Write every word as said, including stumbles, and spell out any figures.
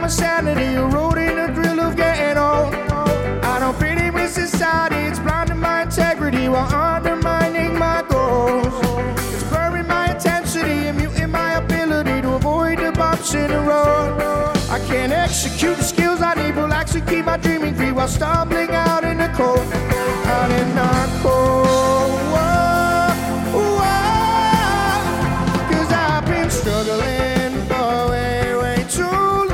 my sanity, eroding the thrill of getting old. I don't fit in with society, it's blinding my integrity while undermining my goals. It's blurring my intensity and muting my ability to avoid the bumps in the road. I can't execute the skills I need, relax and keep my dreaming free while stumbling out in the cold.